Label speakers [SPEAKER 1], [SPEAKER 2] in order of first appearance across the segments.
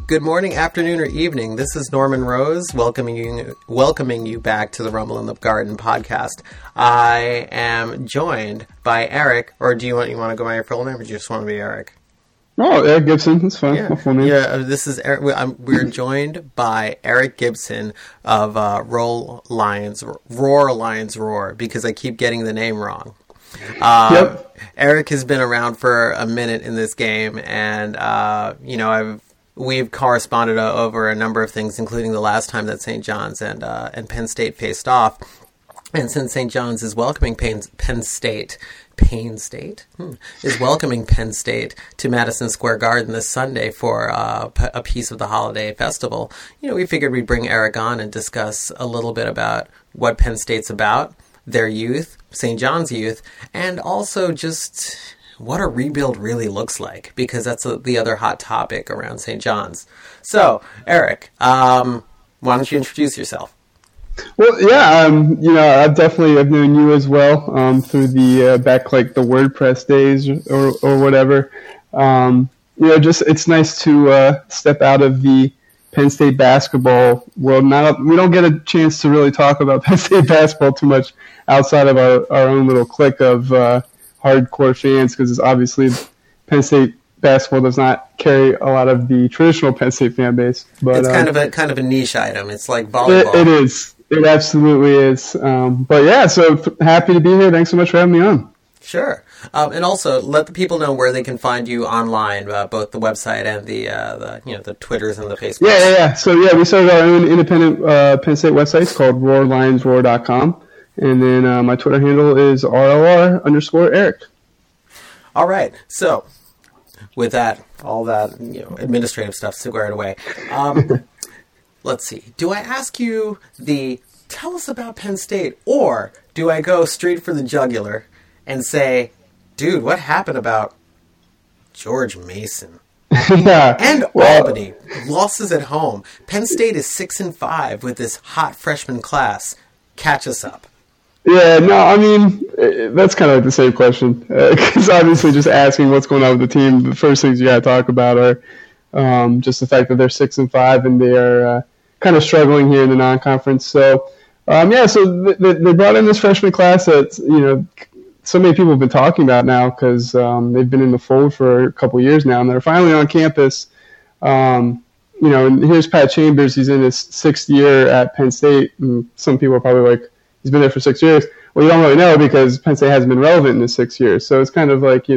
[SPEAKER 1] Good morning, afternoon, or evening. This is Norman Rose welcoming you back to the Rumble in the Garden podcast. I am joined by Eric, or do you want to go by your full name, or do you just want to be Eric?
[SPEAKER 2] Oh, Eric Gibson. That's fine.
[SPEAKER 1] Yeah,
[SPEAKER 2] my full name.
[SPEAKER 1] This is Eric. We're joined by Eric Gibson of Roar Lions Roar, because I keep getting the name wrong.
[SPEAKER 2] Yep.
[SPEAKER 1] Eric has been around for a minute in this game, and we've corresponded over a number of things, including the last time that St. John's and Penn State faced off. And since St. John's is welcoming Penn State is welcoming Penn State to Madison Square Garden this Sunday for a piece of the holiday festival, we figured we'd bring Eric on and discuss a little bit about what Penn State's about, their youth, St. John's youth, and also just what a rebuild really looks like, because that's the other hot topic around St. John's. So, Eric, why don't you introduce yourself?
[SPEAKER 2] Well, yeah, I've known you as well through the back like the WordPress days or whatever. It's nice to step out of the Penn State basketball world. We don't get a chance to really talk about Penn State basketball too much outside of our own little clique of hardcore fans, because it's obviously Penn State basketball does not carry a lot of the traditional Penn State fan base. But
[SPEAKER 1] it's kind of a niche item. It's like volleyball.
[SPEAKER 2] It is. It absolutely is. But yeah, so happy to be here. Thanks so much for having me on.
[SPEAKER 1] Sure. And also let the people know where they can find you online, both the website and the Twitters and the Facebook.
[SPEAKER 2] Yeah. So yeah, we started our own independent Penn State website. It's called RoarLionsRoar.com. And then my Twitter handle is RLR_Eric.
[SPEAKER 1] All right. So with all that administrative stuff squared away, let's see. Do I ask you tell us about Penn State, or do I go straight for the jugular and say, dude, what happened about George Mason?
[SPEAKER 2] Yeah.
[SPEAKER 1] And Albany. Losses at home. Penn State is 6-5 with this hot freshman class. Catch us up.
[SPEAKER 2] Yeah, no, I mean, that's kind of like the same question. Because obviously just asking what's going on with the team, the first things you got to talk about are just the fact that they're 6-5 and they are kind of struggling here in the non-conference. So, so they brought in this freshman class that, so many people have been talking about now, because they've been in the fold for a couple years now, and they're finally on campus. And here's Pat Chambers. He's in his 6th year at Penn State, and some people are probably like, he's been there for 6 years. Well, you don't really know, because Penn State hasn't been relevant in the 6 years. So it's kind of like,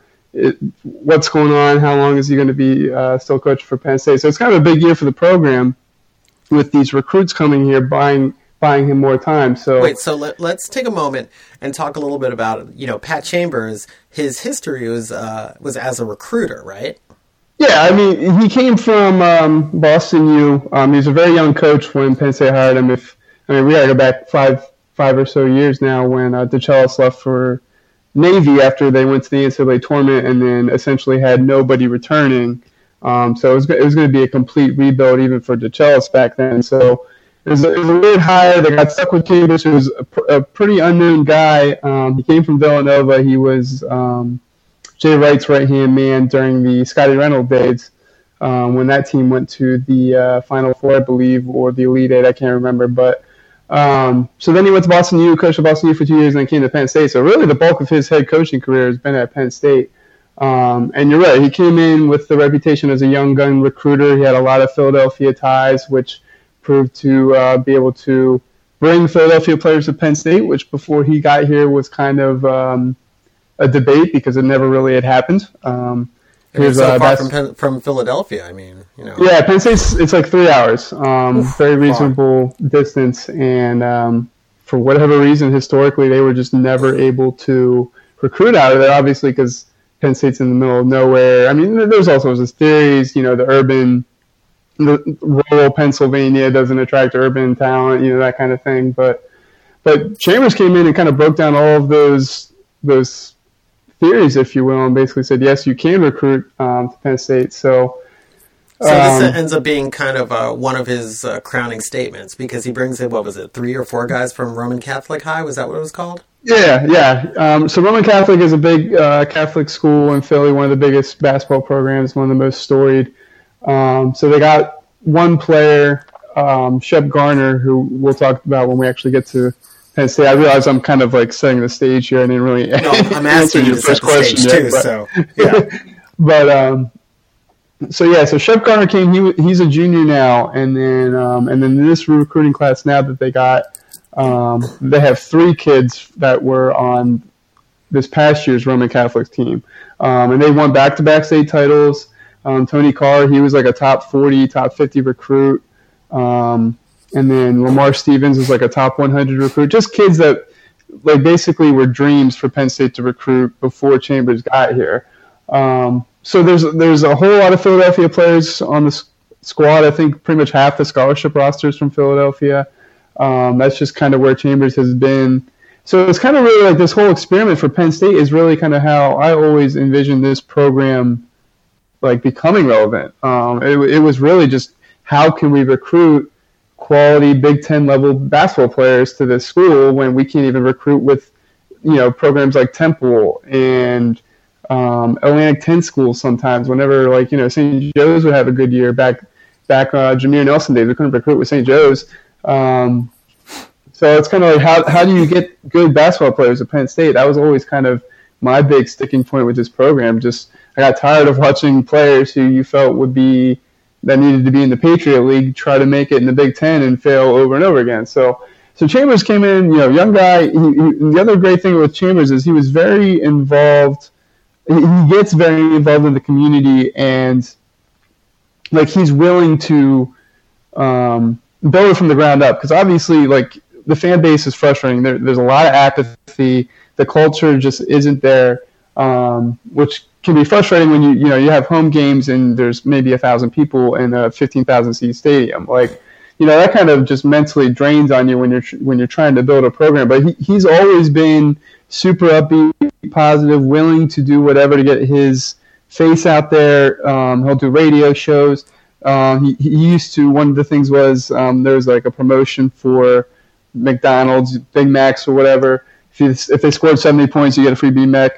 [SPEAKER 2] what's going on? How long is he going to be still coaching for Penn State? So it's kind of a big year for the program with these recruits coming here, buying him more time. So
[SPEAKER 1] wait, so let's take a moment and talk a little bit about, Pat Chambers. His history was as a recruiter, right?
[SPEAKER 2] Yeah, I mean, he came from Boston U. He was a very young coach when Penn State hired him. We got to go back five or so years now, when DeChellis left for Navy after they went to the NCAA tournament, and then essentially had nobody returning. So it was going to be a complete rebuild even for DeChellis back then. So it was a weird hire. They got stuck with Chambers, who was a pretty unknown guy. He came from Villanova. He was Jay Wright's right-hand man during the Scotty Reynolds days, when that team went to the Final Four, I believe, or the Elite Eight. I can't remember. But so then he went to Boston U, coached at Boston U for 2 years, and then came to Penn State. So really the bulk of his head coaching career has been at Penn State. And you're right, he came in with the reputation as a young gun recruiter. He had a lot of Philadelphia ties, which proved to be able to bring Philadelphia players to Penn State, which before he got here was kind of a debate, because it never really had happened.
[SPEAKER 1] It's so far from Philadelphia,
[SPEAKER 2] Yeah, Penn State's, it's like 3 hours. Very reasonable distance, and for whatever reason, historically, they were just never able to recruit out of there, obviously, because Penn State's in the middle of nowhere. I mean, there's all sorts of theories, the rural Pennsylvania doesn't attract urban talent, that kind of thing. But Chambers came in and kind of broke down all of those theories, if you will, and basically said, yes, you can recruit to Penn State. So
[SPEAKER 1] this ends up being kind of one of his crowning statements, because he brings in, 3 or 4 guys from Roman Catholic High? Was that what it was called?
[SPEAKER 2] Yeah. So Roman Catholic is a big Catholic school in Philly, one of the biggest basketball programs, one of the most storied. So they got one player, Shep Garner, who we'll talk about when we actually get to Penn State. I realize I'm kind of like setting the stage here. I didn't really
[SPEAKER 1] I'm asking you to set the stage too. So
[SPEAKER 2] yeah. So Shep Garner came. He's a junior now, and then in this recruiting class now that they got, they have 3 kids that were on this past year's Roman Catholic team, and they won back-to-back state titles. Tony Carr, he was like a top 40, top 50 recruit, and then Lamar Stevens was like a top 100 recruit. Just kids that like basically were dreams for Penn State to recruit before Chambers got here. So there's a whole lot of Philadelphia players on the squad. I think pretty much half the scholarship roster is from Philadelphia. That's just kind of where Chambers has been. So it's kind of really like this whole experiment for Penn State is really kind of how I always envisioned this program like becoming relevant. It was really just how can we recruit quality Big Ten level basketball players to this school when we can't even recruit with, programs like Temple and Atlantic 10 schools sometimes. Whenever St. Joe's would have a good year back Jameer Nelson days, we couldn't recruit with St. Joe's. So it's kind of like how do you get good basketball players at Penn State? That was always kind of my big sticking point with this program. Just I got tired of watching players who you felt that needed to be in the Patriot League try to make it in the Big Ten and fail over and over again. So Chambers came in, young guy. The other great thing with Chambers is he was very involved. He gets very involved in the community, and like he's willing to build it from the ground up. Because obviously, like the fan base is frustrating. There's a lot of apathy. The culture just isn't there, which can be frustrating when you have home games and there's maybe 1,000 people in a 15,000 seat stadium. Like, that kind of just mentally drains on you when you're trying to build a program. But he's always been super upbeat, positive, willing to do whatever to get his face out there. He'll do radio shows. He used to, one of the things was there was like a promotion for McDonald's, Big Macs or whatever. If they scored 70 points, you get a free Big Mac.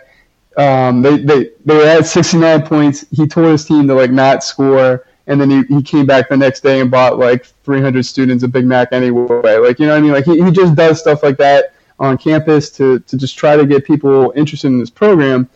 [SPEAKER 2] They were at 69 points. He told his team to like not score, and then he came back the next day and bought like 300 students a Big Mac anyway. Like, what I mean? Like he just does stuff like that on campus to just try to get people interested in this program.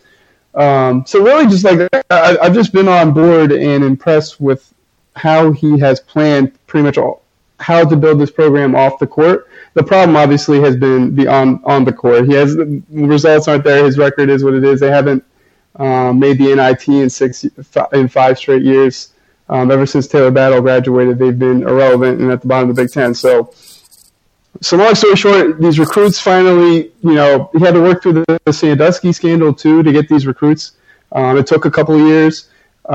[SPEAKER 2] So really just like I've just been on board and impressed with how he has planned pretty much how to build this program off the court. The problem obviously has been on the court. The results aren't there. His record is what it is. They haven't made the NIT in 5 straight years. Ever since Taylor Battle graduated, they've been irrelevant and at the bottom of the Big Ten. So long story short, these recruits finally, he had to work through the Sandusky scandal too to get these recruits. It took a couple of years.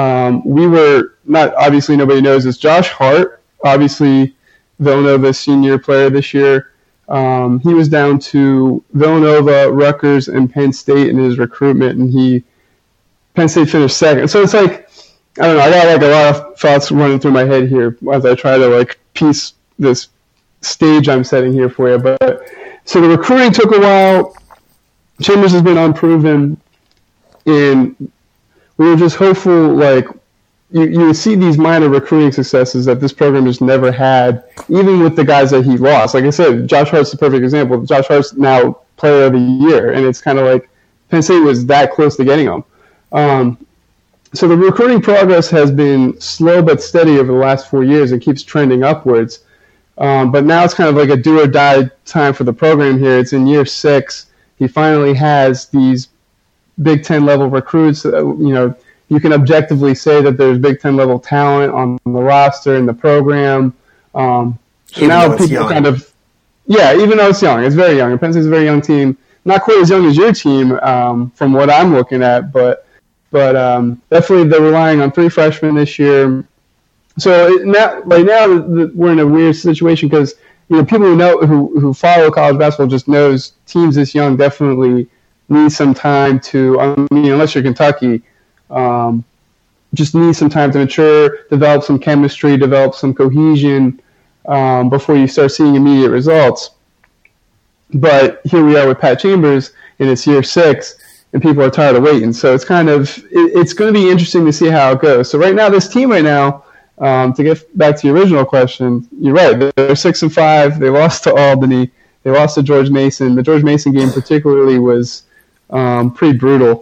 [SPEAKER 2] We were not, obviously nobody knows this, Josh Hart, obviously Villanova's senior player this year. He was down to Villanova, Rutgers, and Penn State in his recruitment, and Penn State finished second. So it's like, I don't know, I got like a lot of thoughts running through my head here as I try to like piece this stage I'm setting here for you. But so the recruiting took a while. Chambers has been unproven, and we were just hopeful, like, you would see these minor recruiting successes that this program just never had, even with the guys that he lost. Like I said, Josh Hart's the perfect example. Josh Hart's now player of the year, and it's kind of like Penn State was that close to getting him. So the recruiting progress has been slow but steady over the last 4 years. It keeps trending upwards. But now it's kind of like a do-or-die time for the program here. It's in year 6. He finally has these Big Ten level recruits. You can objectively say that there's Big Ten level talent on the roster in the program. So now people kind of, even though it's young, it's very young. And Penn State's a very young team, not quite as young as your team from what I'm looking at, but definitely they're relying on 3 freshmen this year. So right now we're in a weird situation because people who follow college basketball just knows teams this young definitely need some time to. Unless you're Kentucky, just need some time to mature, develop some chemistry, develop some cohesion before you start seeing immediate results. But here we are with Pat Chambers, and it's year 6, and people are tired of waiting. So it's going to be interesting to see how it goes. So right now, this team To get back to your original question, you're right. They're 6-5. They lost to Albany. They lost to George Mason. The George Mason game particularly was pretty brutal.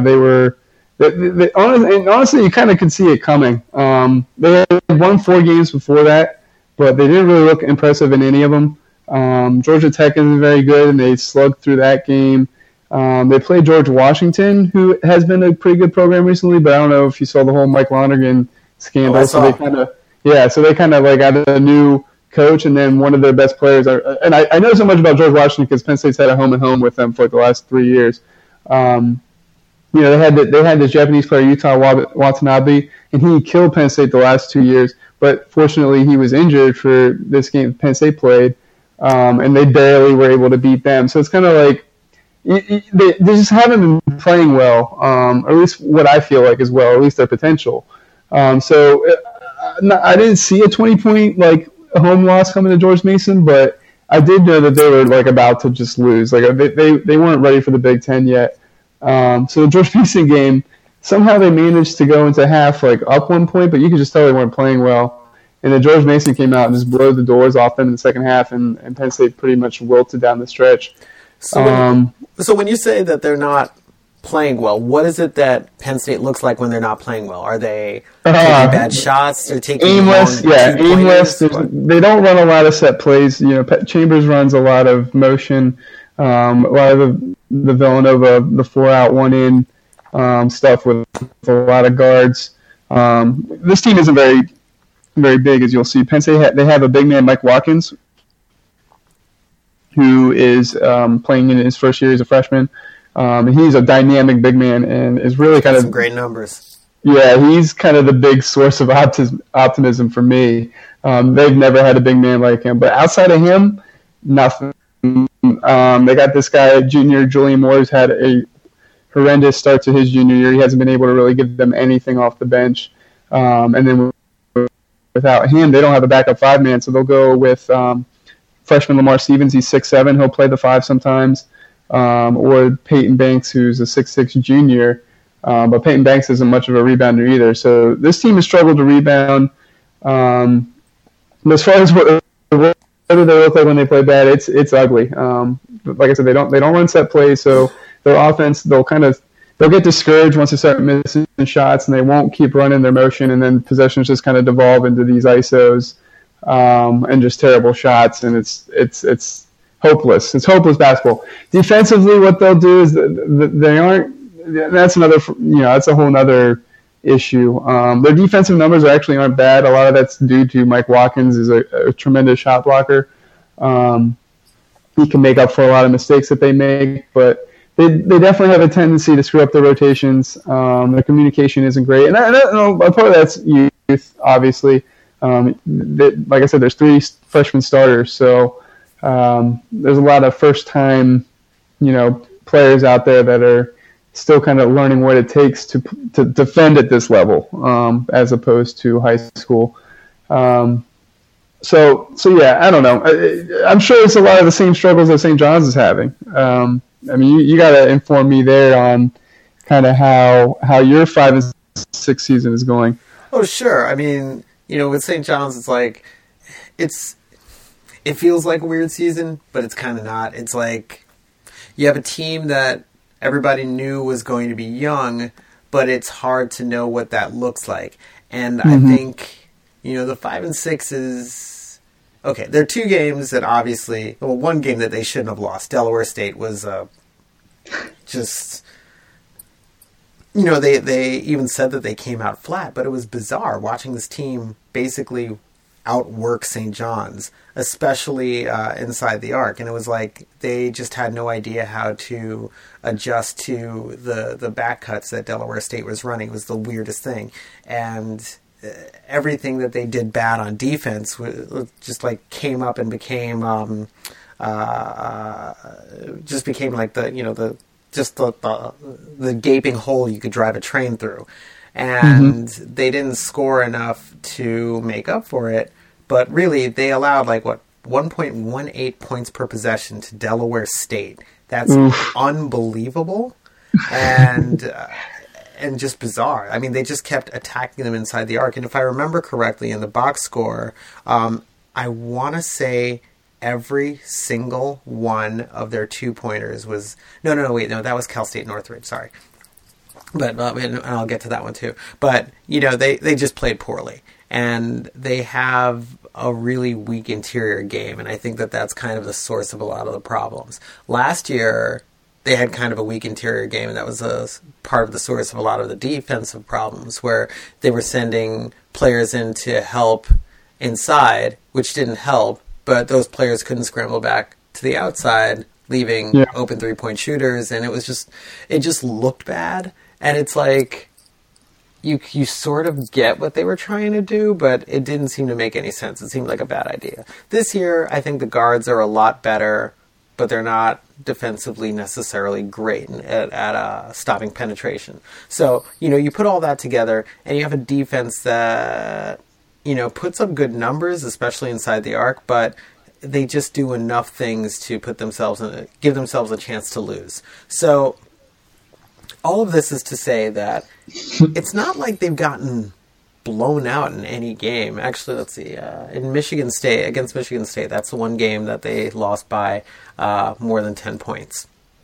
[SPEAKER 2] Honestly, you kind of could see it coming. They had won 4 games before that, but they didn't really look impressive in any of them. Georgia Tech isn't very good, and they slugged through that game. They played George Washington, who has been a pretty good program recently, but I don't know if you saw the whole Mike Lonergan scandal. So they kind of like added a new coach, and then one of their best players. And I know so much about George Washington because Penn State's had a home-and-home with them for like the last 3 years. They had this Japanese player, Utah Watanabe, and he killed Penn State the last 2 years. But fortunately, he was injured for this game Penn State played, and they barely were able to beat them. So it's kind of like they just haven't been playing well, or at least what I feel like as well, at least their potential. So I didn't see a 20-point like home loss coming to George Mason, but I did know that they were like about to just lose. Like they weren't ready for the Big Ten yet. So the George Mason game, somehow they managed to go into half like up 1 point, but you could just tell they weren't playing well. And then George Mason came out and just blew the doors off them in the second half, and Penn State pretty much wilted down the stretch.
[SPEAKER 1] So when you say that they're not playing well, what is it that Penn State looks like when they're not playing well? Are they taking bad shots? They're taking
[SPEAKER 2] aimless. They don't run a lot of set plays. Chambers runs a lot of motion. A lot of the Villanova, the 4-out, 1-in stuff with a lot of guards. This team isn't very, very big, as you'll see. Penn State they have a big man, Mike Watkins, who is playing in his first year as a freshman. And he's a dynamic big man and is really kind of
[SPEAKER 1] some great numbers.
[SPEAKER 2] Yeah, he's kind of the big source of optimism for me. They've never had a big man like him, but outside of him, nothing. They got this guy, junior Julian Moore, who's had a horrendous start to his junior year. He hasn't been able to really give them anything off the bench. And then without him, they don't have a backup 5-man, so they'll go with freshman Lamar Stevens. He's 6'7". He'll play the 5 sometimes. Or Peyton Banks, who's a 6'6" junior. But Peyton Banks isn't much of a rebounder either. So this team has struggled to rebound. But as far as what do they look like when they play bad? It's ugly. Like I said, they don't run set plays, so their offense they'll get discouraged once they start missing shots, and they won't keep running their motion, and then possessions just kind of devolve into these isos and just terrible shots, and it's hopeless. It's hopeless basketball. Defensively, what they'll do is they aren't. That's another. That's a whole other issue. Their defensive numbers actually aren't bad. A lot of that's due to Mike Watkins is a tremendous shot blocker. He can make up for a lot of mistakes that they make, but they definitely have a tendency to screw up their rotations. Their communication isn't great, and I know part of that's youth, obviously. Like I said, there's 3 freshman starters, so there's a lot of first-time, players out there that are still kind of learning what it takes to defend at this level, as opposed to high school. So yeah, I don't know. I'm sure it's a lot of the same struggles that St. John's is having. You got to inform me there on kind of how your 5 and 6 season is going.
[SPEAKER 1] Oh, sure. With St. John's, it's like it feels like a weird season, but it's kind of not. It's like you have a team that everybody knew was going to be young, but it's hard to know what that looks like. And I think, the 5 and 6 is okay. There are 2 games that obviously, one game that they shouldn't have lost. Delaware State was just, they even said that they came out flat, but it was bizarre watching this team basically outwork St. John's, especially inside the arc. And it was like they just had no idea how to adjust to the back cuts that Delaware State was running. It was the weirdest thing. And everything that they did bad on defense just like came up and became just became like the gaping hole you could drive a train through. And they didn't score enough to make up for it. But really, they allowed 1.18 points per possession to Delaware State. That's unbelievable. And and just bizarre. I mean, they just kept attacking them inside the arc. And if I remember correctly, in the box score, I want to say every single one of their 2-pointers was... No, that was Cal State Northridge, sorry. But and I'll get to that one too. But, they just played poorly. And they have a really weak interior game, and I think that that's kind of the source of a lot of the problems. Last year, they had kind of a weak interior game, and that was a part of the source of a lot of the defensive problems, where they were sending players in to help inside, which didn't help, but those players couldn't scramble back to the outside, leaving open 3-point shooters, and it just looked bad. And it's like, you sort of get what they were trying to do, but it didn't seem to make any sense. It seemed like a bad idea. This year, I think the guards are a lot better, but they're not defensively necessarily great at stopping penetration. So, you put all that together, and you have a defense that, puts up good numbers, especially inside the arc, but they just do enough things to give themselves a chance to lose. So, all of this is to say that it's not like they've gotten blown out in any game. Actually, let's see. Against Michigan State, that's the one game that they lost by more than 10 points.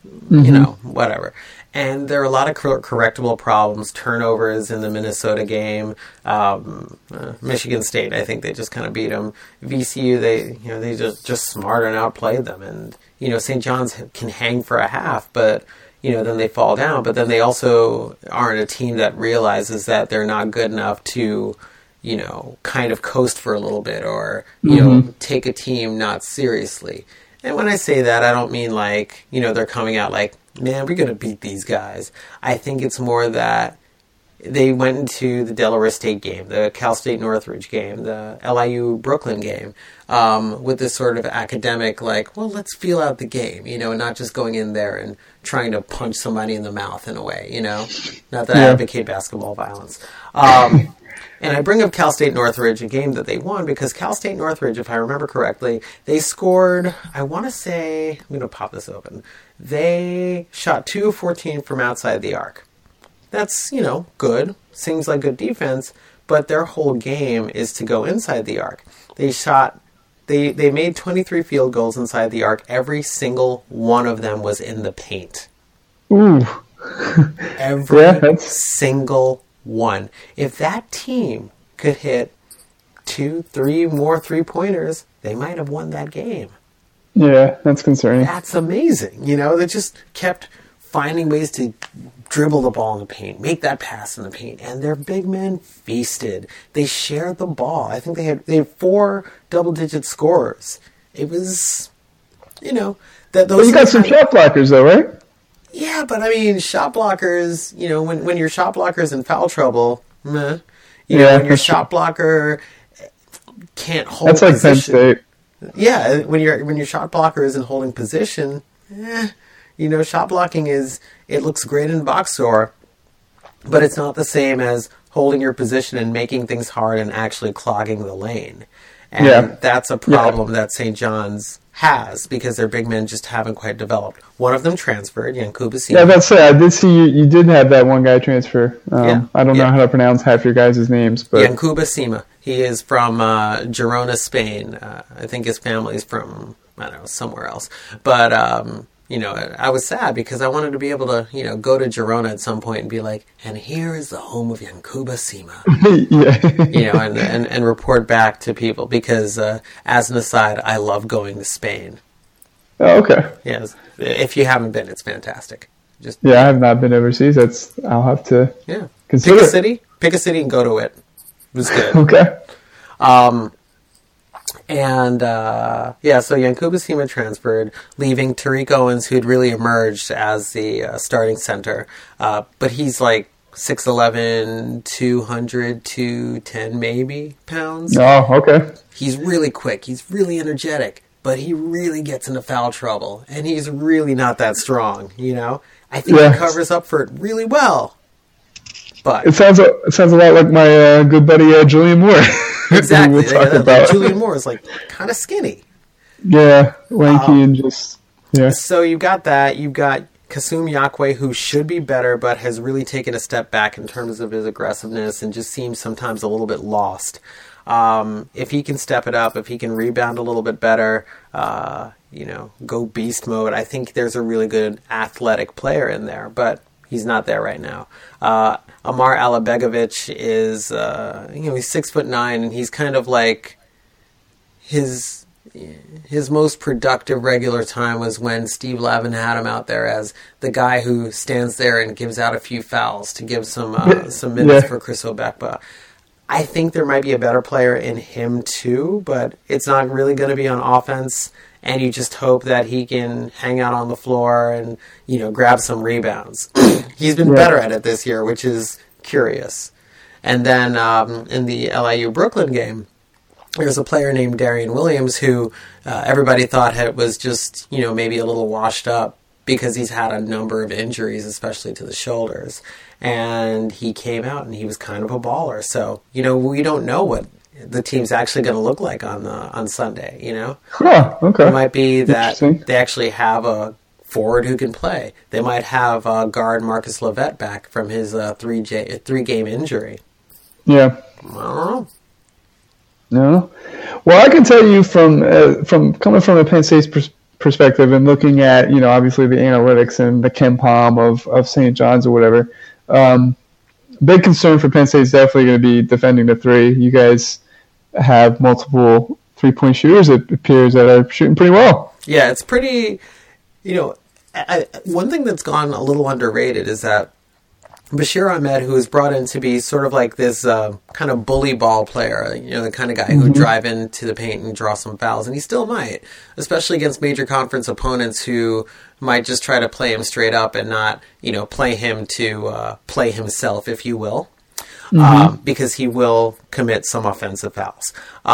[SPEAKER 1] Whatever. And there are a lot of correctable problems, turnovers in the Minnesota game. Michigan State, I think they just kind of beat them. VCU, they just smarter and outplayed them. And, St. John's can hang for a half, but... then they fall down, but then they also aren't a team that realizes that they're not good enough to, kind of coast for a little bit or, take a team not seriously. And when I say that, I don't mean like, they're coming out like, man, we're going to beat these guys. I think it's more that they went into the Delaware State game, the Cal State Northridge game, the LIU Brooklyn game, with this sort of academic, like, well, let's feel out the game, and not just going in there and trying to punch somebody in the mouth in a way, Not that I advocate basketball violence. And I bring up Cal State Northridge, a game that they won, because Cal State Northridge, if I remember correctly, they scored, I want to say, I'm going to pop this open, they shot 2 of 14 from outside the arc. That's, good. Seems like good defense, but their whole game is to go inside the arc. They made 23 field goals inside the arc. Every single one of them was in the paint.
[SPEAKER 2] Ooh.
[SPEAKER 1] Every single one. If that team could hit 2-3 more 3-pointers, they might have won that game.
[SPEAKER 2] Yeah, that's concerning.
[SPEAKER 1] That's amazing. They just kept finding ways to dribble the ball in the paint, make that pass in the paint, and their big men feasted. They shared the ball. I think they had 4 double-digit scorers. It was, those.
[SPEAKER 2] But you got some shot blockers, though, right?
[SPEAKER 1] Yeah, but I mean, shot blockers. When your shot blocker's in foul trouble, when your shot blocker can't hold.
[SPEAKER 2] That's like
[SPEAKER 1] position,
[SPEAKER 2] Penn State.
[SPEAKER 1] Yeah, when your shot blocker isn't holding position, shot blocking it looks great in box score, but it's not the same as holding your position and making things hard and actually clogging the lane. And that's a problem that St. John's has, because their big men just haven't quite developed. One of them transferred, Yankuba Sima.
[SPEAKER 2] Yeah, that's it. I did see you did have that one guy transfer. I don't know how to pronounce half your guys' names. But
[SPEAKER 1] Yankuba Sima. He is from Girona, Spain. I think his family's from, somewhere else. But, I was sad because I wanted to be able to, go to Girona at some point and be like, and here is the home of Yankuba Sima. And report back to people because, as an aside, I love going to Spain.
[SPEAKER 2] Oh, okay.
[SPEAKER 1] Yes. If you haven't been, it's fantastic.
[SPEAKER 2] I have not been overseas. I'll have to consider.
[SPEAKER 1] Pick a city and go to it. It was good.
[SPEAKER 2] Okay.
[SPEAKER 1] So Yankuba Sima transferred, leaving Tariq Owens, who'd really emerged as the starting center. But he's like 6'11", 200, 210 maybe pounds.
[SPEAKER 2] Oh, okay.
[SPEAKER 1] He's really quick. He's really energetic, but he really gets into foul trouble. And he's really not that strong, I think he covers up for it really well. But
[SPEAKER 2] it sounds a lot like my good buddy Julian Moore.
[SPEAKER 1] Exactly. Julian Moore is like kind of skinny.
[SPEAKER 2] Yeah, lanky and just
[SPEAKER 1] So you got that. You've got Kasum Yakwe, who should be better, but has really taken a step back in terms of his aggressiveness and just seems sometimes a little bit lost. If he can step it up, if he can rebound a little bit better, go beast mode, I think there's a really good athletic player in there, but he's not there right now. Amar Alabegovic is, he's 6'9", and he's kind of like his most productive regular time was when Steve Lavin had him out there as the guy who stands there and gives out a few fouls to give some minutes for Chris Obekpa. I think there might be a better player in him too, but it's not really going to be on offense, and you just hope that he can hang out on the floor and, grab some rebounds. He's been better at it this year, which is curious. And then in the LIU-Brooklyn game, there's a player named Darian Williams who everybody thought was just, maybe a little washed up because he's had a number of injuries, especially to the shoulders. And he came out and he was kind of a baller. So, we don't know what the team's actually going to look like on Sunday,
[SPEAKER 2] Huh, okay.
[SPEAKER 1] It might be that they actually have a forward who can play. They might have guard Marcus Levette back from his three-game injury.
[SPEAKER 2] Yeah.
[SPEAKER 1] I don't know.
[SPEAKER 2] No. Well, I can tell you from coming from a Penn State's perspective and looking at, obviously the analytics and the KenPom of St. John's or whatever, big concern for Penn State is definitely going to be defending the three. You guys have multiple three-point shooters, it appears, that are shooting pretty well.
[SPEAKER 1] Yeah, it's pretty, one thing that's gone a little underrated is that Bashir Ahmed, who was brought in to be sort of like this kind of bully ball player, the kind of guy who would drive into the paint and draw some fouls, and he still might, especially against major conference opponents who might just try to play him straight up and not, play him to play himself, if you will, because he will commit some offensive fouls.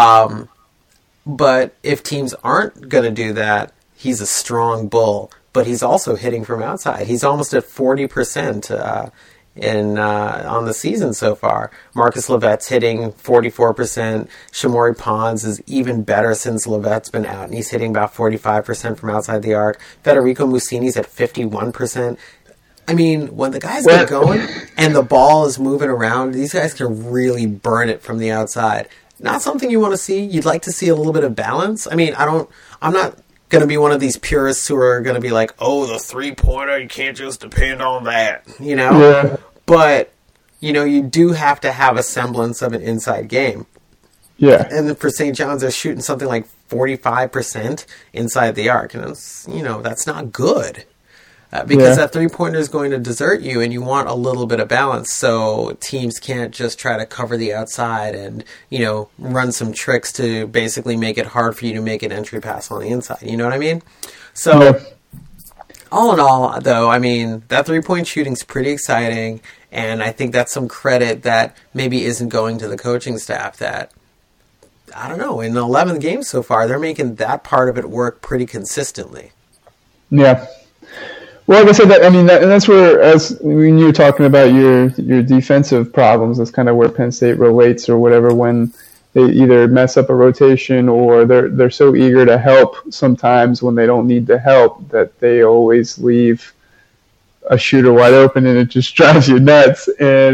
[SPEAKER 1] But if teams aren't going to do that, he's a strong bull, but he's also hitting from outside. He's almost at 40%. On the season so far. Marcus Levette's hitting 44%. Shamori Pons is even better since Levette's been out, and he's hitting about 45% from outside the arc. Federico Mussini's at 51%. I mean, when the guys get going and the ball is moving around, these guys can really burn it from the outside. Not something you want to see. You'd like to see a little bit of balance. I mean, I'm not going to be one of these purists who are going to be like, oh, the three-pointer, you can't just depend on that,
[SPEAKER 2] Yeah.
[SPEAKER 1] But, you do have to have a semblance of an inside game.
[SPEAKER 2] Yeah.
[SPEAKER 1] And for St. John's, they're shooting something like 45% inside the arc. And, that's not good. Because that three-pointer is going to desert you, and you want a little bit of balance so teams can't just try to cover the outside and, run some tricks to basically make it hard for you to make an entry pass on the inside. You know what I mean? So, all in all, though, I mean, that three-point shooting's pretty exciting, and I think that's some credit that maybe isn't going to the coaching staff that, I don't know, in the 11th game so far, they're making that part of it work pretty consistently.
[SPEAKER 2] Yeah. Well, like I said, that's where, as when you were talking about your defensive problems, that's kind of where Penn State relates or whatever, when they either mess up a rotation or they're so eager to help sometimes when they don't need the help that they always leave a shooter wide open, and it just drives you nuts. And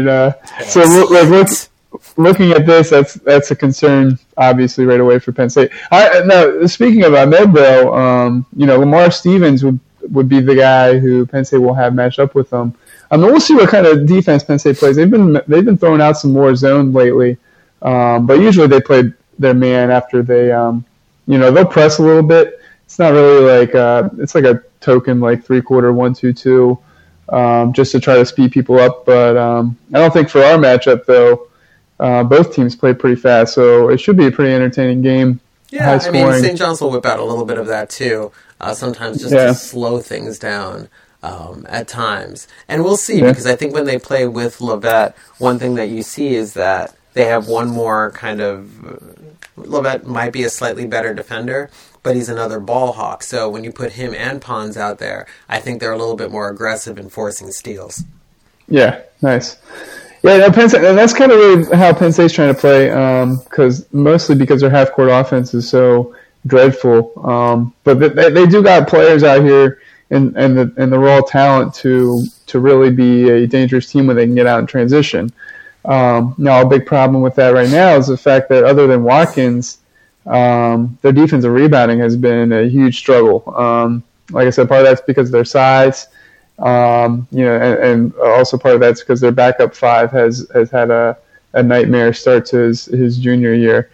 [SPEAKER 2] looking at this, that's a concern, obviously, right away for Penn State. Now, speaking of Ahmed, though, Lamar Stevens would be the guy who Penn State will have matched up with them. We'll see what kind of defense Penn State plays. They've been throwing out some more zone lately, but usually they play their man after they, they'll press a little bit. It's not really like it's like a token like 3-quarter 1-2-2, just to try to speed people up. But I don't think for our matchup though, both teams play pretty fast, so it should be a pretty entertaining game.
[SPEAKER 1] Yeah, I mean, St. John's will whip out a little bit of that too. Sometimes just to slow things down at times. And we'll see, because I think when they play with Levette, one thing that you see is that they have one more kind of... Levette might be a slightly better defender, but he's another ball hawk. So when you put him and Pons out there, I think they're a little bit more aggressive in forcing steals. Yeah,
[SPEAKER 2] nice. Yeah, Penn State, and that's kind of really how Penn State's trying to play, mostly because their half-court offense is so dreadful. But they do got players out here, the raw talent to really be a dangerous team when they can get out in transition. Now, a big problem with that right now is the fact that other than Watkins, their defensive rebounding has been a huge struggle. Like I said, part of that's because of their size, and also part of that's because their backup five has had a nightmare start to his junior year.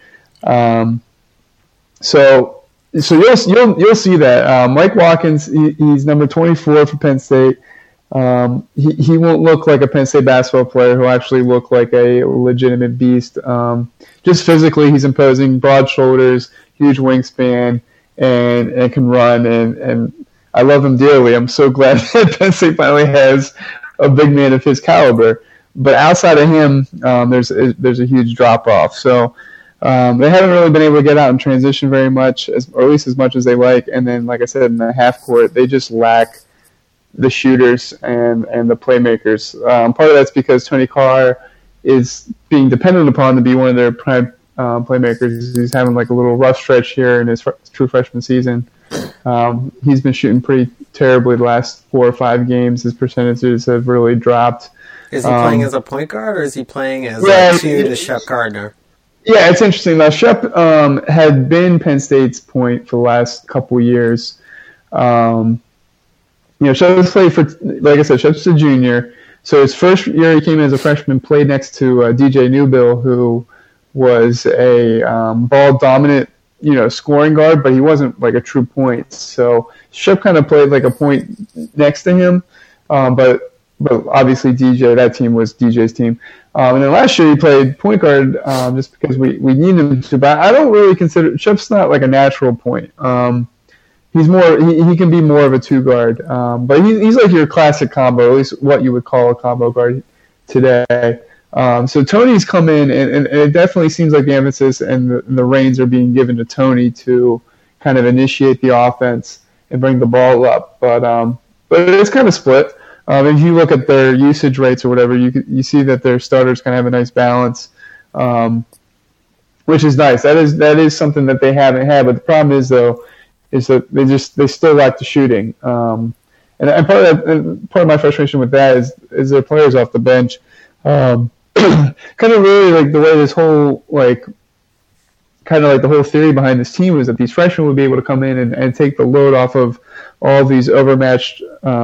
[SPEAKER 2] So you'll see that Mike Watkins, he's number 24 for Penn State. He won't look like a Penn State basketball player. He'll actually look like a legitimate beast. Just physically, he's imposing, broad shoulders, huge wingspan, and can run. And I love him dearly. I'm so glad that Penn State finally has a big man of his caliber. But outside of him, there's a huge drop off. So they haven't really been able to get out and transition very much, or at least as much as they like. And then, like I said, in the half court, they just lack the shooters and the playmakers. Part of that's because Tony Carr is being dependent upon to be one of their prime playmakers. He's having like a little rough stretch here in his true freshman season. He's been shooting pretty terribly the last 4 or 5 games. His percentages have really dropped.
[SPEAKER 1] Is he playing as a point guard, or is he playing as a two to Shep Gardner?
[SPEAKER 2] Yeah, it's interesting. Now, Shep had been Penn State's point for the last couple years. Shep's played for, like I said, Shep's a junior. So his first year he came in as a freshman, played next to DJ Newbill, who was a ball-dominant, scoring guard, but he wasn't like a true point. So Shep kind of played like a point next to him, but obviously DJ, that team was DJ's team. And then last year he played point guard just because we need him to. But I don't really consider Shep's not like a natural point. He's more. He can be more of a 2 guard, but he's like your classic combo, at least what you would call a combo guard today. So Tony's come in, and it definitely seems like the emphasis and the reins are being given to Tony to kind of initiate the offense and bring the ball up. But it's kind of split. If you look at their usage rates or whatever, you see that their starters kind of have a nice balance, which is nice. That is something that they haven't had. But the problem is though, is that they still lack the shooting. And part of my frustration with that is their players off the bench. Kind of really like the way this whole the whole theory behind this team was that these freshmen would be able to come in and take the load off of all these overmatched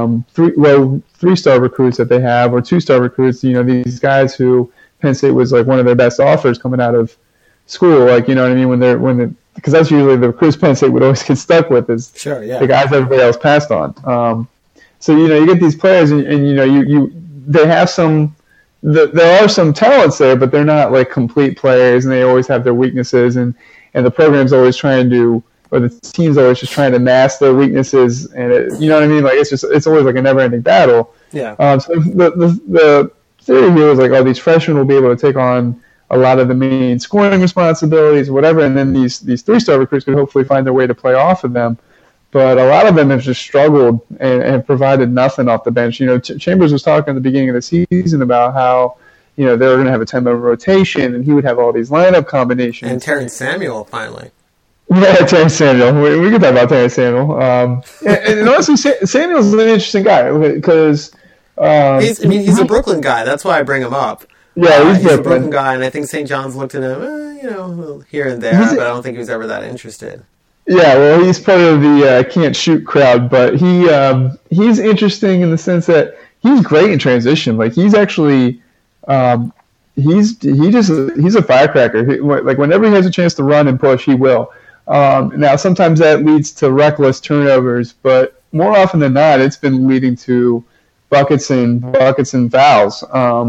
[SPEAKER 2] 3-star recruits that they have, or 2-star recruits. These guys who Penn State was like one of their best offers coming out of school. Like, you know what I mean? Because that's usually the recruits Penn State would always get stuck with is the guys everybody else passed on. So you get these players, and they have some. There are some talents there, but they're not like complete players, and they always have their weaknesses, and the program's always trying to, or the team's always just trying to mask their weaknesses, and you know what I mean? Like it's always like a never-ending battle.
[SPEAKER 1] Yeah.
[SPEAKER 2] So the theory here is like, these freshmen will be able to take on a lot of the main scoring responsibilities, or whatever, and then these 3-star recruits could hopefully find their way to play off of them. But a lot of them have just struggled and provided nothing off the bench. Chambers was talking at the beginning of the season about how, they were going to have a 10-member rotation, and he would have all these lineup combinations.
[SPEAKER 1] And Terrence Samuel, finally.
[SPEAKER 2] Yeah, Terrence Samuel. We can talk about Terrence Samuel. And honestly, Samuel's an interesting guy because
[SPEAKER 1] he's a Brooklyn guy. That's why I bring him up.
[SPEAKER 2] Yeah,
[SPEAKER 1] he's a Brooklyn guy, and I think St. John's looked at him, here and there, but I don't think he was ever that interested.
[SPEAKER 2] Yeah, well, he's part of the can't shoot crowd, but he's interesting in the sense that he's great in transition. Like he's actually he's a firecracker. Like whenever he has a chance to run and push, he will. Now sometimes that leads to reckless turnovers, but more often than not, it's been leading to buckets and fouls.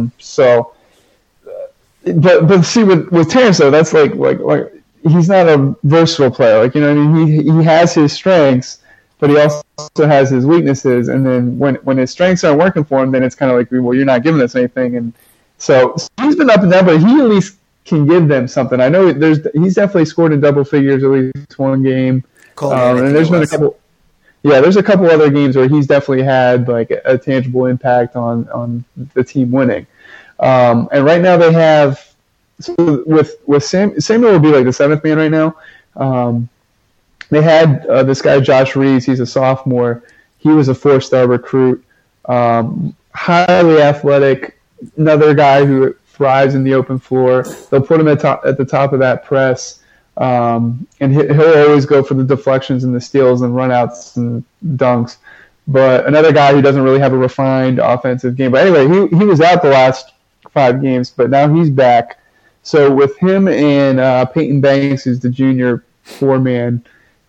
[SPEAKER 2] But see with Terrence though, that's like he's not a versatile player. Like, he has his strengths, but he also has his weaknesses. And then when his strengths aren't working for him, then it's kind of like, well, you're not giving us anything. And so he's been up and down, but he at least can give them something. I know he's definitely scored in double figures at least one game. And there's been a couple. Yeah, there's a couple other games where he's definitely had like a tangible impact on the team winning. And right now they have. So with Samuel will be like the 7th man right now. They had this guy Josh Reeves. He's a sophomore. He was a 4-star recruit, highly athletic, another guy who thrives in the open floor. They'll put him at the top of that press, and he'll always go for the deflections and the steals and runouts and dunks. But another guy who doesn't really have a refined offensive game. But anyway, he was out the last 5 games, but now he's back. So with him and Peyton Banks, who's the junior 4-man,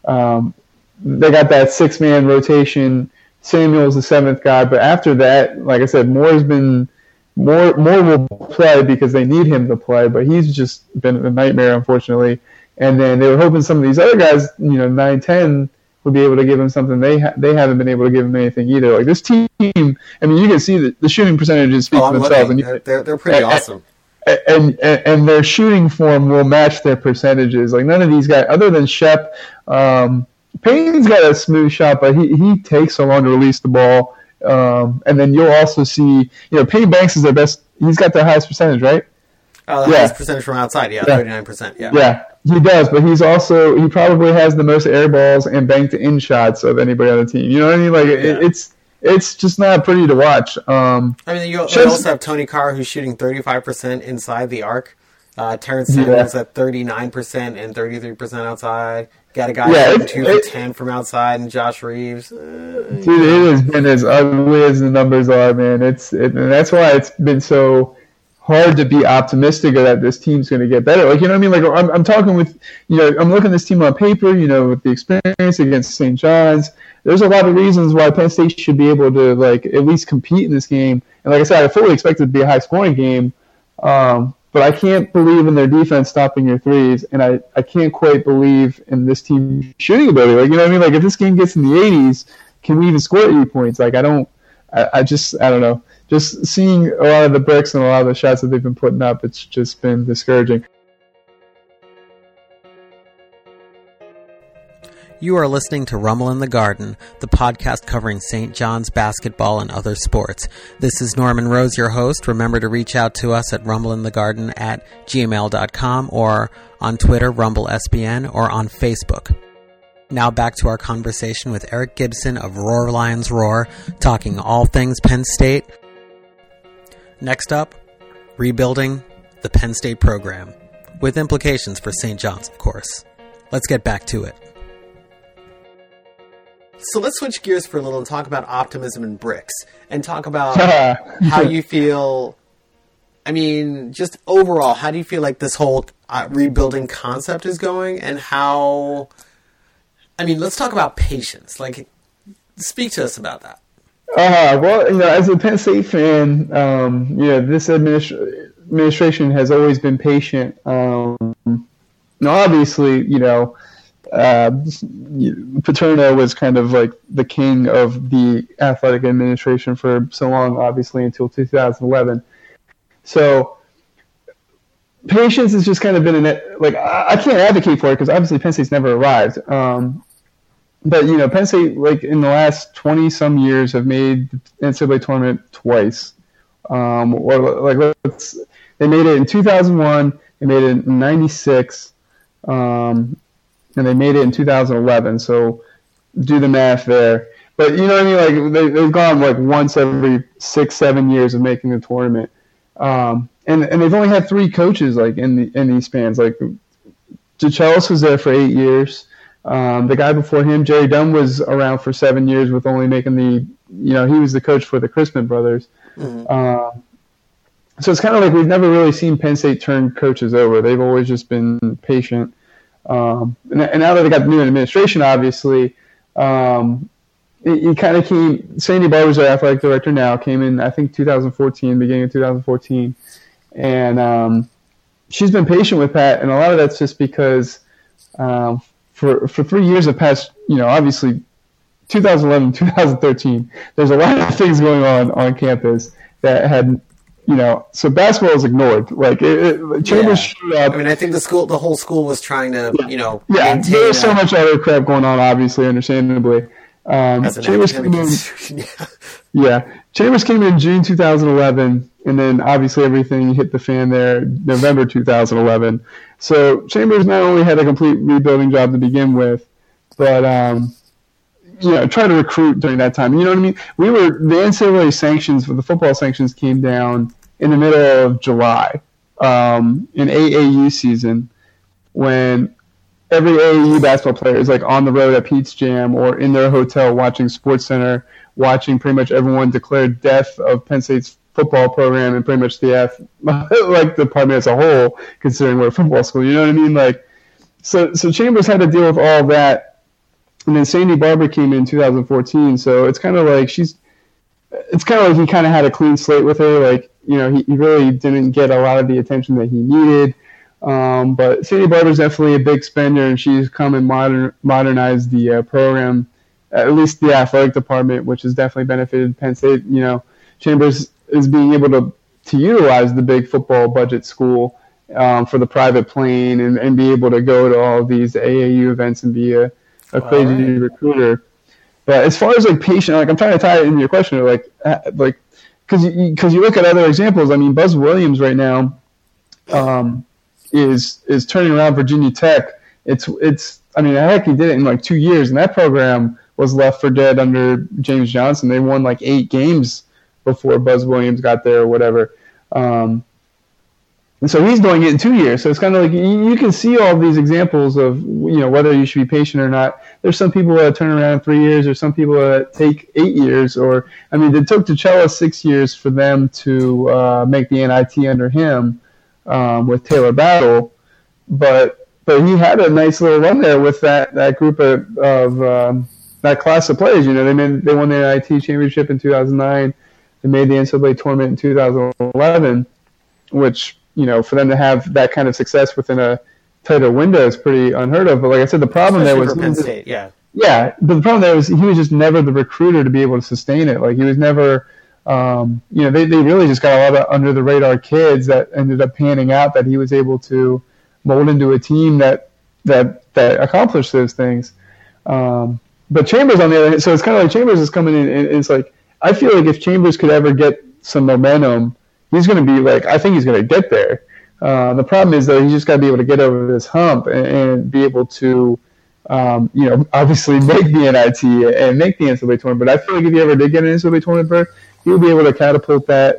[SPEAKER 2] they got that 6-man rotation. Samuel's the 7th guy, but after that, like I said, Moore will play because they need him to play, but he's just been a nightmare, unfortunately. And then they were hoping some of these other guys, 9, 10, would be able to give him something. They haven't been able to give him anything either. Like this team, I mean, you can see that the shooting percentages speak for themselves.
[SPEAKER 1] And they're pretty awesome.
[SPEAKER 2] And their shooting form will match their percentages. Like none of these guys, other than Shep, Payne's got a smooth shot, but he takes so long to release the ball. And then you'll also see, Peyton Banks is their best. He's got the highest percentage, right?
[SPEAKER 1] Highest percentage from outside, 39%.
[SPEAKER 2] Yeah, he does, but he probably has the most air balls and banked in shots of anybody on the team. You know what I mean? Like it's just not pretty to watch.
[SPEAKER 1] You also have Tony Carr, who's shooting 35% inside the arc. Terrence Samuels at 39% and 33% outside. Got a guy 2 for 10 from outside, and Josh Reeves.
[SPEAKER 2] Dude, it has been as ugly as the numbers are, man. And that's why it's been so hard to be optimistic that this team's going to get better. Like, you know what I mean? Like, I'm talking with, I'm looking at this team on paper, with the experience against St. John's. There's a lot of reasons why Penn State should be able to, like, at least compete in this game. And like I said, I fully expect it to be a high-scoring game. But I can't believe in their defense stopping your threes, and I can't quite believe in this team shooting ability. Like, you know what I mean? Like, if this game gets in the 80s, can we even score 80 points? Like, I don't know. Just seeing a lot of the bricks and a lot of the shots that they've been putting up, it's just been discouraging.
[SPEAKER 1] You are listening to Rumble in the Garden, the podcast covering St. John's basketball and other sports. This is Norman Rose, your host. Remember to reach out to us at rumbleinthegarden@gmail.com or on Twitter, RumbleSBN, or on Facebook. Now back to our conversation with Eric Gibson of Roar Lions Roar, talking all things Penn State. Next up, rebuilding the Penn State program, with implications for St. John's, of course. Let's get back to it. So let's switch gears for a little and talk about optimism and bricks, and talk about how you feel. I mean, just overall, how do you feel like this whole rebuilding concept is going, and how? I mean, let's talk about patience. Like, speak to us about that.
[SPEAKER 2] Well, as a Penn State fan, this administration has always been patient. Obviously, Paterno was kind of like the king of the athletic administration for so long, obviously, until 2011. So patience has just kind of been I can't advocate for it because obviously Penn State's never arrived. But Penn State, like in the last 20-some years, have made the NCAA tournament twice. They made it in 2001, they made it in '96. And they made it in 2011, so do the math there. But you know what I mean? Like they've gone like once every 6-7 years of making the tournament, and they've only had 3 coaches like in these spans. Like DeChellis was there for 8 years. The guy before him, Jerry Dunn, was around for 7 years with only making he was the coach for the Chrisman brothers. Mm-hmm. So it's kind of like we've never really seen Penn State turn coaches over. They've always just been patient. And now that they got the new administration, obviously, he kind of came. Sandy Barber's our athletic director now. Came in, I think, beginning of 2014, and she's been patient with Pat, and a lot of that's just because for 3 years of past, obviously, 2011, 2013, there's a lot of things going on campus that had. So basketball is ignored. Like Chambers showed up.
[SPEAKER 1] I mean, I think the whole school was trying to,
[SPEAKER 2] maintain there's so much other crap going on, obviously, understandably. Chambers came in, Chambers came in June 2011, and then obviously everything hit the fan there November 2011. So Chambers not only had a complete rebuilding job to begin with, but try to recruit during that time. You know what I mean? The NCAA sanctions, the football sanctions came down in the middle of July, in AAU season, when every AAU basketball player is like on the road at Pete's Jam or in their hotel watching SportsCenter, watching pretty much everyone declare death of Penn State's football program and pretty much the department as a whole, considering we're a football school. You know what I mean? Like, so Chambers had to deal with all of that. And then Sandy Barber came in 2014, so it's kind of like he kind of had a clean slate with her. Like, he really didn't get a lot of the attention that he needed. But Sandy Barber's definitely a big spender, and she's come and modernized the program, at least the athletic department, which has definitely benefited Penn State. Chambers is being able to utilize the big football budget school for the private plane and be able to go to all of these AAU events and be a crazy recruiter. But as far as like patient, like I'm trying to tie it into your question, like because you look at other examples. I mean, Buzz Williams right now is turning around Virginia Tech. I mean, heck, he did it in like 2 years, and that program was left for dead under James Johnson. They won like 8 games before Buzz Williams got there or whatever. And so he's doing it in 2 years. So it's kind of like you can see all these examples of whether you should be patient or not. There's some people that turn around in 3 years, or some people that take 8 years. Or I mean, it took Tuchella 6 years for them to make the NIT under him with Taylor Battle, but he had a nice little run there with that group of that class of players. They won the NIT championship in 2009. They made the NCAA tournament in 2011, which, for them to have that kind of success within a tighter window is pretty unheard of. But like I said, the problem there was
[SPEAKER 1] Penn State, yeah.
[SPEAKER 2] Yeah, but the problem there was he was just never the recruiter to be able to sustain it. Like, he was never, they really just got a lot of under the radar kids that ended up panning out that he was able to mold into a team that accomplished those things. But Chambers on the other hand, so it's kind of like Chambers is coming in, and it's like, I feel like if Chambers could ever get some momentum, he's going to be like, I think he's going to get there. The problem is, though, he's just got to be able to get over this hump and be able to, obviously make the NIT and make the NCAA tournament. But I feel like if he ever did get an NCAA tournament berth, he would be able to catapult that,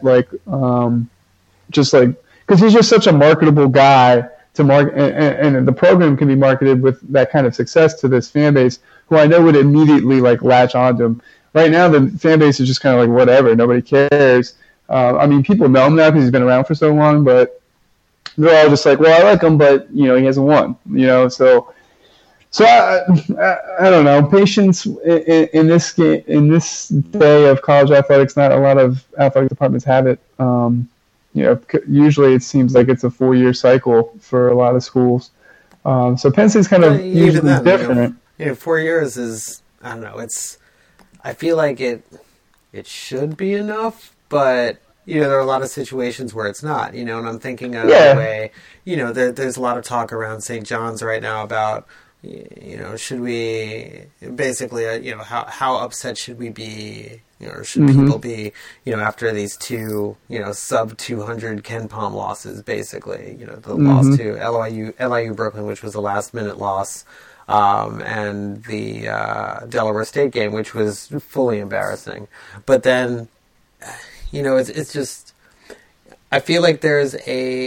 [SPEAKER 2] because he's just such a marketable guy to market, and the program can be marketed with that kind of success to this fan base, who I know would immediately latch onto him. Right now, the fan base is just kind of like, whatever, nobody cares. I mean, people know him now because he's been around for so long, but they're all just like, well, I like him, but he hasn't won. So I don't know. Patience in this game, in this day of college athletics, not a lot of athletic departments have it. Usually it seems like it's a 4-year cycle for a lot of schools. So Penn State's kind of usually different.
[SPEAKER 1] 4 years is, I don't know. I feel like it should be enough, but there are a lot of situations where it's not. And I'm thinking of the way there's a lot of talk around St. John's right now about should we basically how upset should we be, or should people be after these 2 sub 200 Ken Palm losses, basically the loss to LIU Brooklyn, which was a last minute loss. And the Delaware State game, which was fully embarrassing. But then, it's just, I feel like there's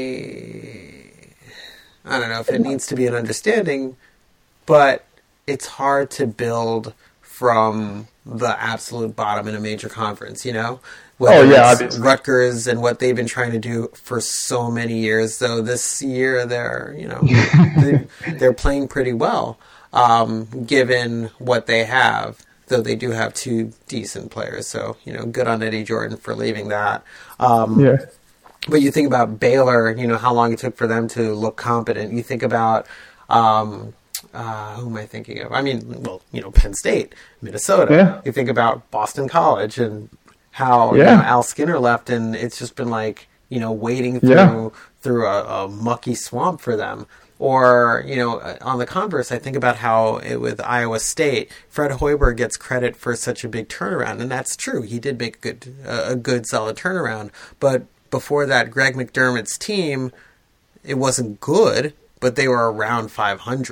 [SPEAKER 1] I don't know if it needs to be an understanding, but it's hard to build from the absolute bottom in a major conference, Whether it's Rutgers and what they've been trying to do for so many years. So this year they're playing pretty well, given what they have. Though they do have 2 decent players, so good on Eddie Jordan for leaving that. But you think about Baylor, how long it took for them to look competent. You think about who am I thinking of? I mean, Penn State, Minnesota.
[SPEAKER 2] Yeah.
[SPEAKER 1] You think about Boston College and how Al Skinner left, and it's just been like wading through a mucky swamp for them. Or, on the converse, I think about how with Iowa State, Fred Hoiberg gets credit for such a big turnaround, and that's true. He did make a good, solid turnaround. But before that, Greg McDermott's team, it wasn't good, but they were around 500.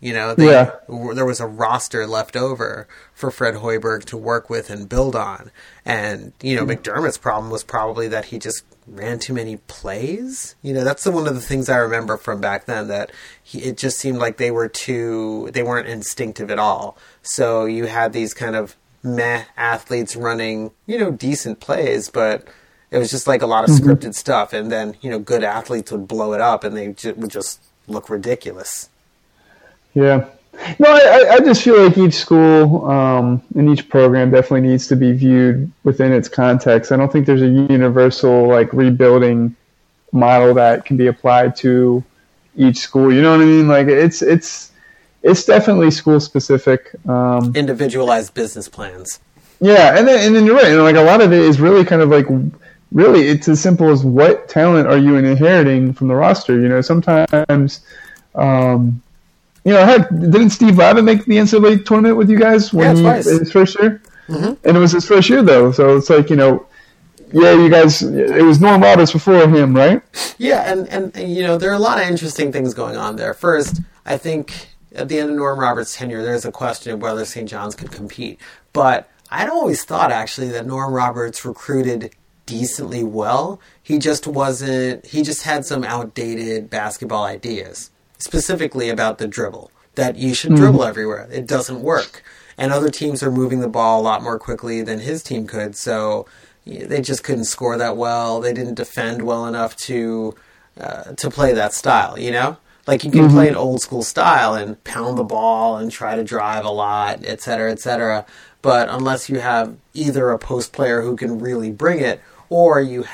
[SPEAKER 1] There was a roster left over for Fred Hoiberg to work with and build on. And, McDermott's problem was probably that he just ran too many plays. That's one of the things I remember from back then, that it just seemed like they weren't instinctive at all. So you had these kind of meh athletes running, decent plays, but it was just like a lot of scripted stuff. And then, good athletes would blow it up and they would just look ridiculous.
[SPEAKER 2] Yeah. No, I just feel like each school and each program definitely needs to be viewed within its context. I don't think there's a universal rebuilding model that can be applied to each school. You know what I mean? Like it's definitely school specific.
[SPEAKER 1] Individualized business plans.
[SPEAKER 2] Yeah, and then you're right. And a lot of it is really kind of really it's as simple as what talent are you inheriting from the roster? Sometimes. Heck, didn't Steve Lavin make the NCAA tournament with you guys his first year? Mm-hmm. And it was his first year, though. So it's you guys, it was Norm Roberts before him, right?
[SPEAKER 1] Yeah, and there are a lot of interesting things going on there. First, I think at the end of Norm Roberts' tenure, there's a question of whether St. John's could compete. But I'd always thought, actually, that Norm Roberts recruited decently well. He just had some outdated basketball ideas. Specifically about the dribble, that you should dribble everywhere. It doesn't work. And other teams are moving the ball a lot more quickly than his team could, so they just couldn't score that well. They didn't defend well enough to play that style, Like you can play an old school style and pound the ball and try to drive a lot, et cetera, but unless you have either a post player who can really bring it, or you're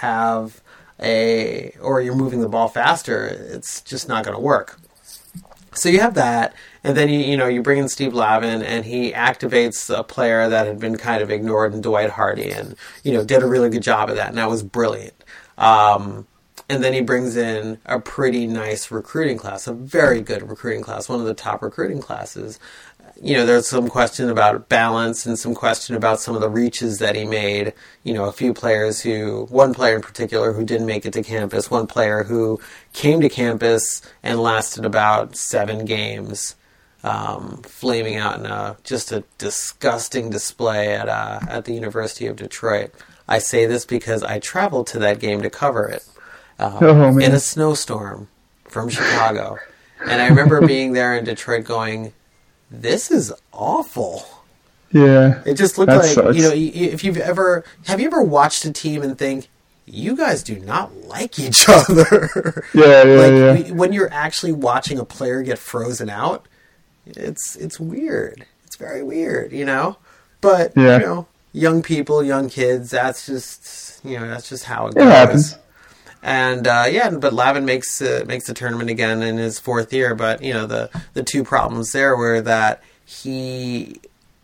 [SPEAKER 1] moving the ball faster, it's just not going to work. So you have that, and then you bring in Steve Lavin, and he activates a player that had been kind of ignored in Dwight Hardy, and did a really good job of that, and that was brilliant. And then he brings in a pretty nice recruiting class, a very good recruiting class, one of the top recruiting classes. There's some question about balance and some question about some of the reaches that he made. A few players one player in particular who didn't make it to campus, one player who came to campus and lasted about 7 games, flaming out in just a disgusting display at the University of Detroit. I say this because I traveled to that game to cover it in a snowstorm from Chicago. And I remember being there in Detroit going, this is awful.
[SPEAKER 2] Yeah.
[SPEAKER 1] It just looked like, if have you ever watched a team and think, you guys do not like each other?
[SPEAKER 2] Yeah.
[SPEAKER 1] When you're actually watching a player get frozen out, it's weird. It's very weird, But, young people, young kids, that's just how it goes. It happens. And but Lavin makes the tournament again in his 4th year. But the two problems there were that he,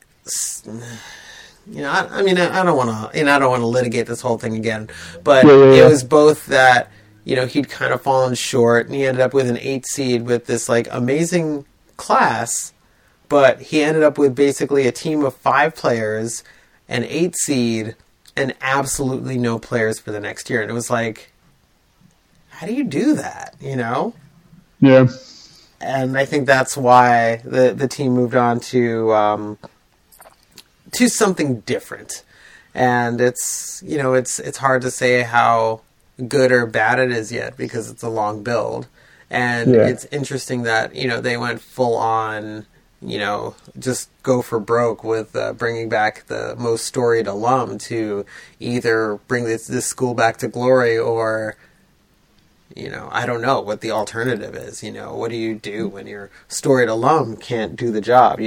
[SPEAKER 1] I don't want to litigate this whole thing again. But it was both that he'd kind of fallen short, and he ended up with an 8 seed with this amazing class, but he ended up with basically a team of 5 players, an 8 seed, and absolutely no players for the next year. And it was like, how do you do that,
[SPEAKER 2] Yeah.
[SPEAKER 1] And I think that's why the team moved on to something different. And it's hard to say how good or bad it is yet because it's a long build. And it's interesting that, they went full on, just go for broke with bringing back the most storied alum to either bring this school back to glory or... I don't know what the alternative is. What do you do when your storied alum can't do the job?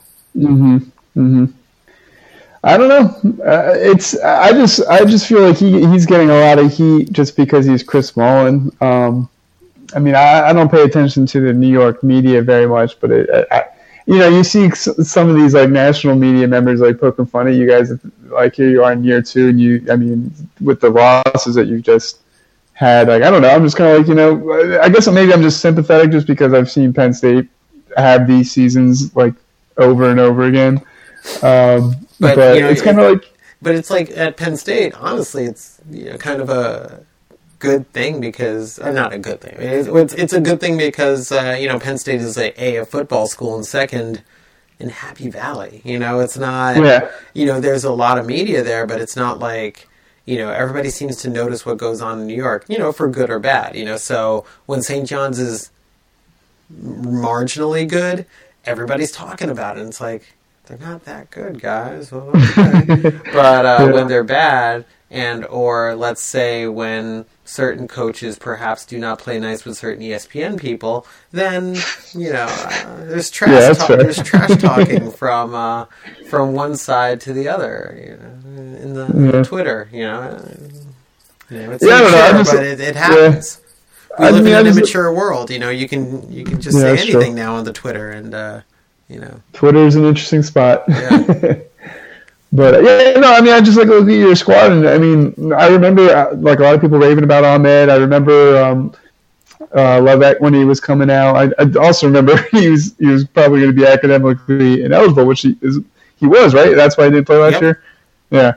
[SPEAKER 2] I don't know. I just feel like he's getting a lot of heat just because he's Chris Mullin. I don't pay attention to the New York media very much, but you see some of these national media members poking fun at you guys. Here you are in year 2, and with the losses that you've just had, I don't know, I'm just kind of I guess maybe I'm just sympathetic just because I've seen Penn State have these seasons over and over again. But it's kind of
[SPEAKER 1] But it's at Penn State, honestly, it's kind of a good thing because not a good thing. It's a good thing because Penn State is a football school, and second in Happy Valley. It's not.
[SPEAKER 2] Yeah.
[SPEAKER 1] There's a lot of media there, but it's not like everybody seems to notice what goes on in New York. For good or bad. So when St. John's is marginally good, everybody's talking about it. And it's like, they're not that good, guys. Well, okay. But when they're bad, or let's say when certain coaches perhaps do not play nice with certain ESPN people, then there's trash talking from one side to the other. In the Twitter, it's immature, but it happens. We live in an immature world. You can just say anything now on the Twitter, and
[SPEAKER 2] Twitter is an interesting spot.
[SPEAKER 1] Yeah.
[SPEAKER 2] But I just look at your squad, and I remember a lot of people raving about Ahmed. I remember Leveque when he was coming out. I also remember he was probably going to be academically ineligible, which he was, right? That's why he didn't play last year. Yeah.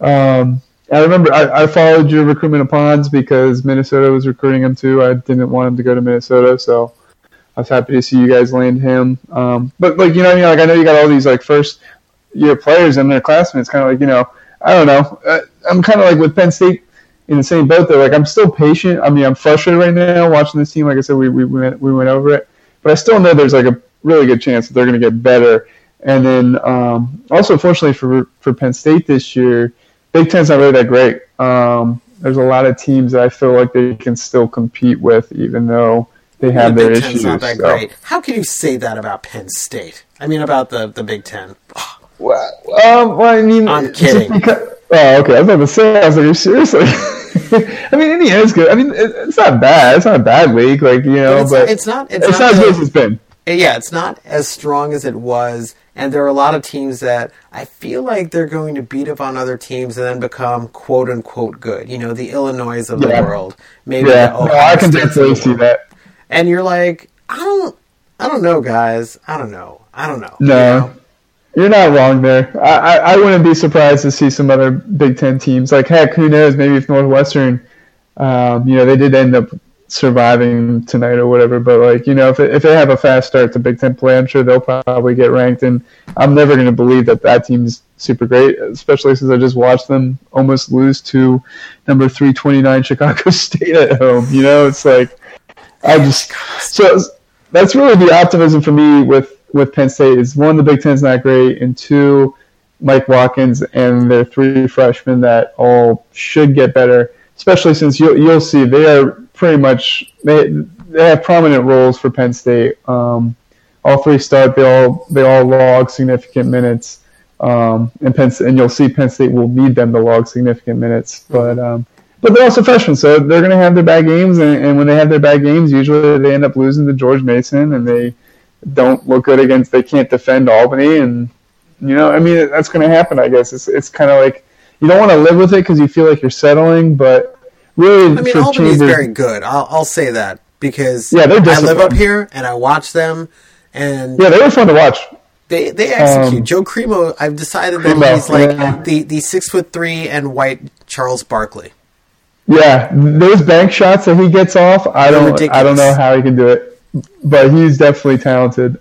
[SPEAKER 2] I remember I followed your recruitment of Pons because Minnesota was recruiting him too. I didn't want him to go to Minnesota, so I was happy to see you guys land him. But I know you got all these first year players in their classmen. It's kind of I don't know. I'm kind of with Penn State in the same boat though. I'm still patient. I'm frustrated right now watching this team. Like I said, we went over it, but I still know there's a really good chance that they're going to get better. And then also, fortunately for Penn State this year, Big Ten's not really that great. There's a lot of teams that I feel like they can still compete with, even though they have their issues.
[SPEAKER 1] Not that great. How can you say that about Penn State? About the Big Ten.
[SPEAKER 2] Well,
[SPEAKER 1] I'm kidding.
[SPEAKER 2] Okay. I was about to say, I was like, seriously? Indiana's good. It's not bad. It's not a bad league, but
[SPEAKER 1] it's not
[SPEAKER 2] as good as it's been.
[SPEAKER 1] Yeah, it's not as strong as it was, and there are a lot of teams that I feel like they're going to beat up on other teams and then become quote unquote good. The Illinois of the world, maybe.
[SPEAKER 2] Yeah, I can definitely see that.
[SPEAKER 1] And you're like, I don't know, guys. I don't know.
[SPEAKER 2] No. You're not wrong there. I wouldn't be surprised to see some other Big Ten teams. Heck, who knows? Maybe if Northwestern, they did end up surviving tonight or whatever. But if they have a fast start to Big Ten play, I'm sure they'll probably get ranked. And I'm never going to believe that team's super great, especially since I just watched them almost lose to number 329 Chicago State at home. It's so that's really the optimism for me with Penn State is one, the Big Ten's not great, and two, Mike Watkins and their three freshmen that all should get better, especially since you'll see they are pretty much they have prominent roles for Penn State. All three start, they all log significant minutes, and you'll see Penn State will need them to log significant minutes, but they're also freshmen, so they're going to have their bad games, and when they have their bad games, usually they end up losing to George Mason, and they don't look good against. They can't defend Albany, and that's going to happen. I guess it's kind of you don't want to live with it because you feel like you're settling, but really,
[SPEAKER 1] Albany's very good. I'll say that because
[SPEAKER 2] I
[SPEAKER 1] live up here and I watch them, and
[SPEAKER 2] they were fun to watch.
[SPEAKER 1] They execute. Joe Cremo, I've decided that he's the 6'3" and white Charles Barkley.
[SPEAKER 2] Yeah, those bank shots that he gets off, I don't know how he can do it. But he's definitely talented.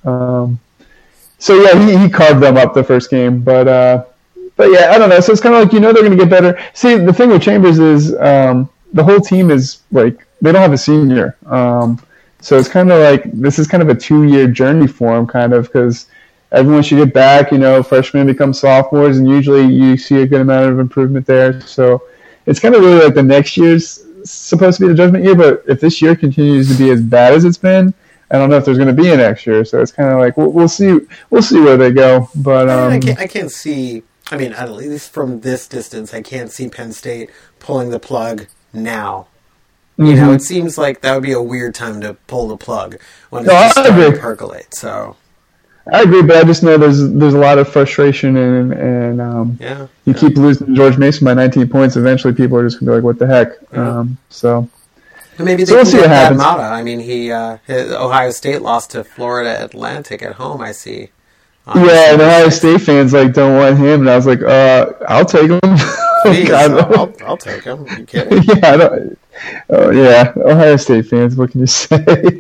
[SPEAKER 2] He carved them up the first game. But yeah, I don't know. So it's kind of they're going to get better. See, the thing with Chambers is the whole team is they don't have a senior. So it's kind of this is kind of a 2-year journey for him, kind of, because everyone should get back. Freshmen become sophomores, and usually you see a good amount of improvement there. So it's kind of really the next year's supposed to be the judgment year. But if this year continues to be as bad as it's been, I don't know if there's going to be an next year. So it's kind of we'll see where they go. But
[SPEAKER 1] I can't see. At least from this distance, I can't see Penn State pulling the plug now. It seems like that would be a weird time to pull the plug when it's just starting to percolate. So
[SPEAKER 2] I agree, but I just know there's a lot of frustration and you keep losing to George Mason by 19 points. Eventually, people are just going to be like, "What the heck?"
[SPEAKER 1] And maybe they
[SPEAKER 2] we'll
[SPEAKER 1] can
[SPEAKER 2] see
[SPEAKER 1] get
[SPEAKER 2] what happens.
[SPEAKER 1] Mata. Ohio State lost to Florida Atlantic at home. I see.
[SPEAKER 2] And Ohio State fans don't want him, and I was like, "I'll take him."
[SPEAKER 1] Please, I'll take him. Are you kidding?
[SPEAKER 2] Yeah, Oh yeah, Ohio State fans. What can you say?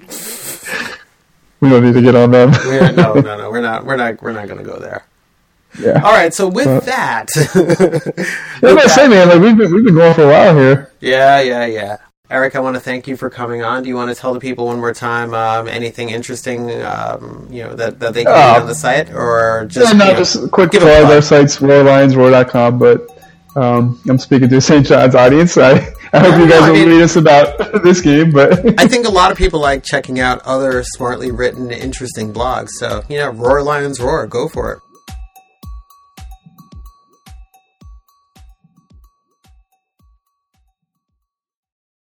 [SPEAKER 2] We don't need to get on them.
[SPEAKER 1] No. We're not going to go there.
[SPEAKER 2] Yeah.
[SPEAKER 1] All right. So with that,
[SPEAKER 2] I'm gonna say, man, like we've been going for a while here.
[SPEAKER 1] Yeah. Eric, I want to thank you for coming on. Do you want to tell the people one more time anything interesting, that they can read on the site, or just
[SPEAKER 2] just a quick plug. Our site's roarlionsroar.com, but I'm speaking to St. John's audience. I hope you guys will read us about this game, but
[SPEAKER 1] I think a lot of people like checking out other smartly written, interesting blogs. So Roar Lions Roar, go for it.